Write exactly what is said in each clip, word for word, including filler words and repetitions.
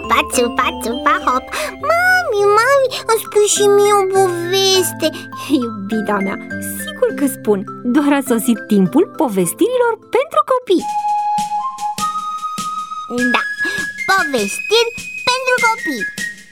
țupa, țupa, țupa, hop. Mami, mami, îmi spui și mie o poveste. Iubita mea, sigur că spun. Doar a sosit timpul povestirilor pentru copii. Da, povestiri pentru copii.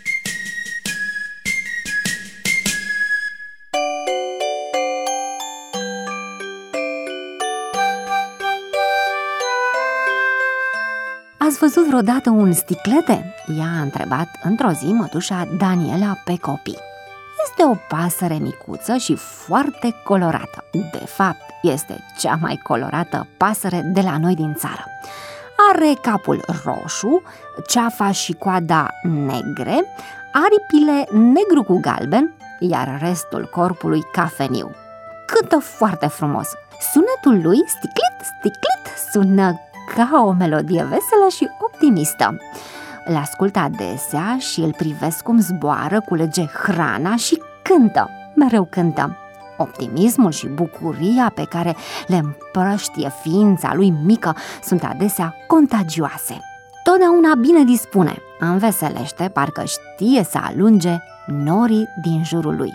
Ați văzut vreodată un sticlete? I-a întrebat într-o zi mătușa Daniela pe copii. Este o pasăre micuță și foarte colorată. De fapt, este cea mai colorată pasăre de la noi din țară. Are capul roșu, ceafa și coada negre, aripile negru cu galben, iar restul corpului cafeniu. Cântă foarte frumos. Sunetul lui, sticlit, sticlit, sună ca o melodie veselă și optimistă. Îl ascult adesea și îl privesc cum zboară, culege hrana și cântă, mereu cântă. Optimismul și bucuria pe care le împrăștie ființa lui mică sunt adesea contagioase. Totdeauna bine dispune, înveselește, parcă știe să alunge norii din jurul lui.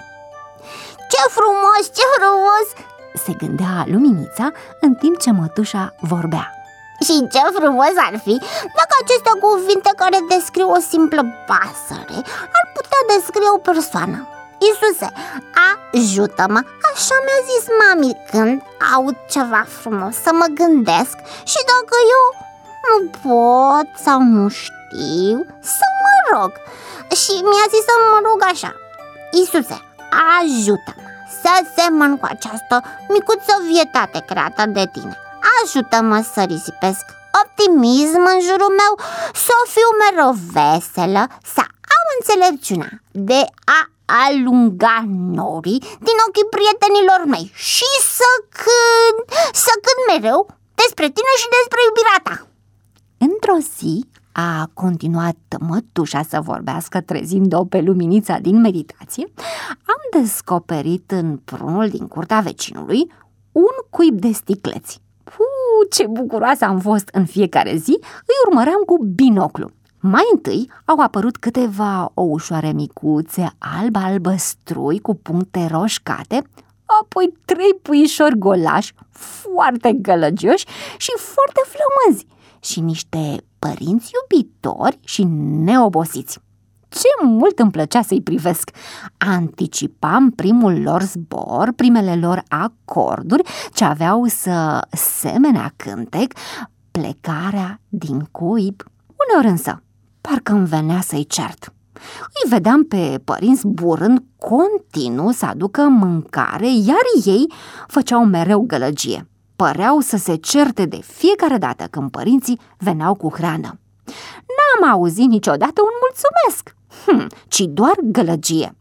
Ce frumos, ce frumos! Se gândea Luminița în timp ce mătușa vorbea. Și ce frumos ar fi dacă aceste cuvinte care descriu o simplă pasăre ar putea descrie o persoană. Iisuse, ajută-mă, așa mi-a zis mami când aud ceva frumos, să mă gândesc și dacă eu nu pot sau nu știu, să mă rog. Și mi-a zis să mă rog așa: Iisuse, ajută-mă să semăn cu această micuță vietate creată de tine. Ajută-mă să risipesc optimism în jurul meu, să fiu mereu veselă, să am înțelepciunea de a alunga norii din ochii prietenilor mei și să cânt, să cânt mereu despre tine și despre iubirea ta. Într-o zi a continuat mătușa să vorbească, trezind-o pe Luminița din meditație. Am descoperit în prunul din curtea vecinului un cuib de sticleți. Uu, ce bucuroasă am fost în fiecare zi, îi urmăream cu binoclu. Mai întâi au apărut câteva oușoare micuțe, alb-albăstrui cu puncte roșcate, apoi trei puișori golași, foarte gălăgioși și foarte flămânzi, și niște părinți iubitori și neobosiți. Ce mult îmi plăcea să-i privesc! Anticipam primul lor zbor, primele lor acorduri, ce aveau să semene cântec plecarea din cuib. Uneori însă, parcă îmi venea să-i cert. Îi vedeam pe părinți zburând continuu să aducă mâncare, iar ei făceau mereu gălăgie. Păreau să se certe de fiecare dată când părinții veneau cu hrană. N-am auzit niciodată un mulțumesc, hm, ci doar gălăgie.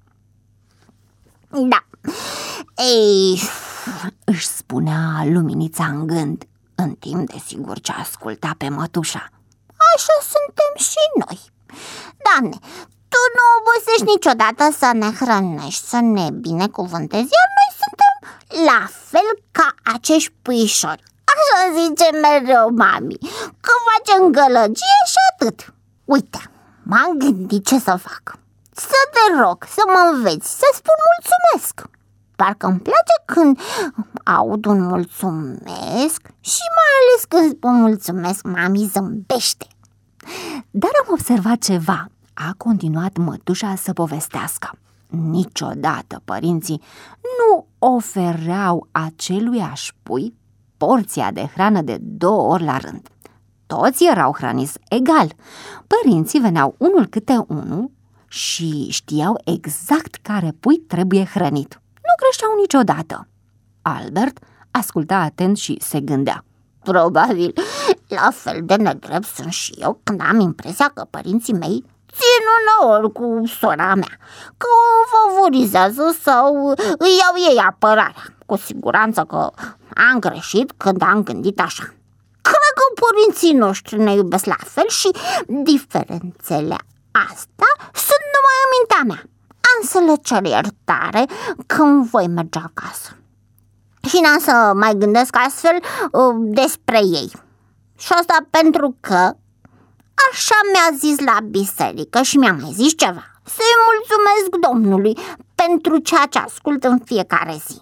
Da, ei, își spunea Luminița în gând, în timp desigur ce asculta pe mătușa. Așa suntem și noi. Doamne, tu nu obosești niciodată să ne hrănești, să ne binecuvântezi, iar noi suntem la fel ca acești puișori. Așa zice mereu mami, că facem gălăgie și atât. Uite, m-am gândit ce să fac. Să te rog să mă înveți să spun mulțumesc. Parcă îmi place când aud un mulțumesc și mai ales când spun mulțumesc, mami zâmbește. Dar am observat ceva. A continuat mătușa să povestească. Niciodată părinții nu ofereau aceluiași pui porția de hrană de două ori la rând. Toți erau hrăniți egal. Părinții veneau unul câte unul și știau exact care pui trebuie hrănit. Nu greșeau niciodată. Albert asculta atent și se gândea. Probabil la fel de nedrept sunt și eu când am impresia că părinții mei țin uneori cu sora mea, că o favorizează sau îi iau ei apărarea. Cu siguranță că am greșit când am gândit așa. Cred că părinții noștri ne iubesc la fel și diferențele astea sunt numai în mintea mea. Am să le cer iertare când voi merge acasă. Și n-am să mai gândesc astfel uh, despre ei. Și asta pentru că așa mi-a zis la biserică și mi-a mai zis ceva: să-i mulțumesc Domnului pentru ceea ce ascult în fiecare zi.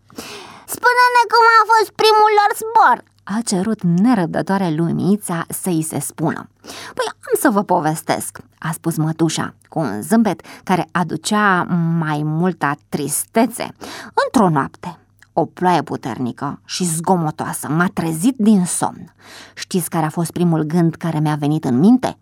Spune-ne cum a fost primul lor zbor, a cerut nerăbdătoare Luminița să-i se spună. Păi am să vă povestesc, a spus mătușa, cu un zâmbet care aducea mai multă tristețe. Într-o noapte, o ploaie puternică și zgomotoasă m-a trezit din somn. Știți care a fost primul gând care mi-a venit în minte?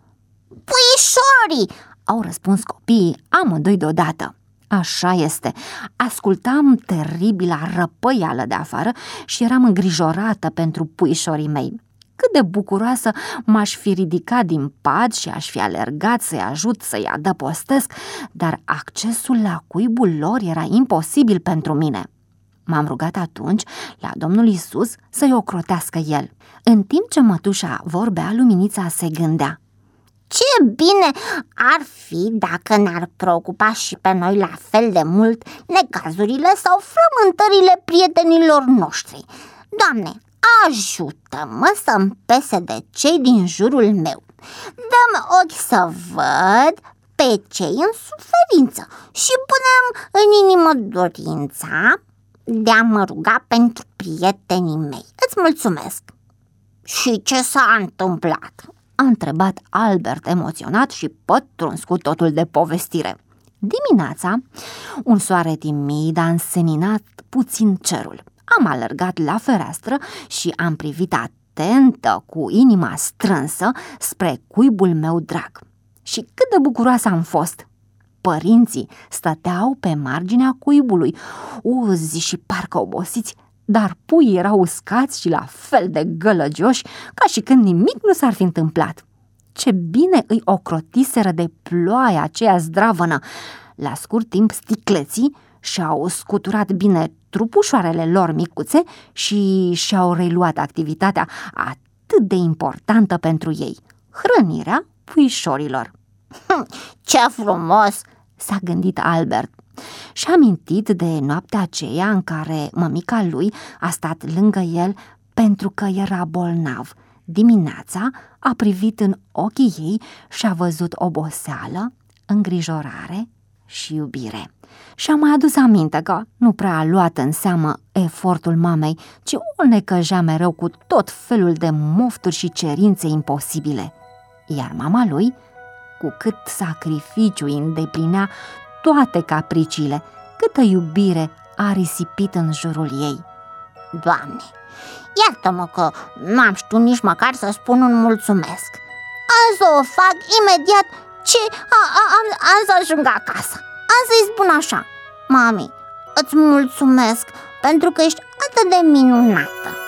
Puișorii! Au răspuns copiii amândoi deodată. Așa este, ascultam teribila răpăială de afară și eram îngrijorată pentru puișorii mei. Cât de bucuroasă m-aș fi ridicat din pat și aș fi alergat să-i ajut să-i adăpostesc, dar accesul la cuibul lor era imposibil pentru mine. M-am rugat atunci la Domnul Iisus să-i ocrotească el. În timp ce mătușa vorbea, Luminița se gândea: ce bine ar fi dacă ne-ar preocupa și pe noi la fel de mult necazurile sau frământările prietenilor noștri. Doamne, ajută-mă să-mi pese de cei din jurul meu. Dă-mi ochi să văd pe cei în suferință și punem în inimă dorința de a mă ruga pentru prietenii mei. Îți mulțumesc. Și ce s-a întâmplat? A întrebat Albert emoționat și pătruns cu totul de povestire. Dimineața, un soare timid a înseninat puțin cerul. Am alergat la fereastră și am privit atentă, cu inima strânsă, spre cuibul meu drag. Și cât de bucuroasă am fost! Părinții stăteau pe marginea cuibului, uzi și parcă obosiți, dar puii erau uscați și la fel de gălăgioși, ca și când nimic nu s-ar fi întâmplat. Ce bine îi ocrotiseră de ploaia aceea zdravănă! La scurt timp, sticleții și-au scuturat bine trupușoarele lor micuțe și și-au reluat activitatea atât de importantă pentru ei, hrănirea puișorilor. Ce frumos! S-a gândit Albert. Și-a amintit de noaptea aceea în care mămica lui a stat lângă el pentru că era bolnav. Dimineața a privit în ochii ei și a văzut oboseală, îngrijorare și iubire. Și-a mai adus aminte că nu prea a luat în seamă efortul mamei, ci o necăjea mereu cu tot felul de mofturi și cerințe imposibile. Iar mama lui, cu cât sacrificiu îi îndeplinea toate capriciile, câtă iubire a risipit în jurul ei. Doamne, iartă-mă că n-am știut nici măcar să spun un mulțumesc. Am să o fac imediat ce a, a, am, am să ajung acasă. Am să-i spun așa: mami, îți mulțumesc pentru că ești atât de minunată.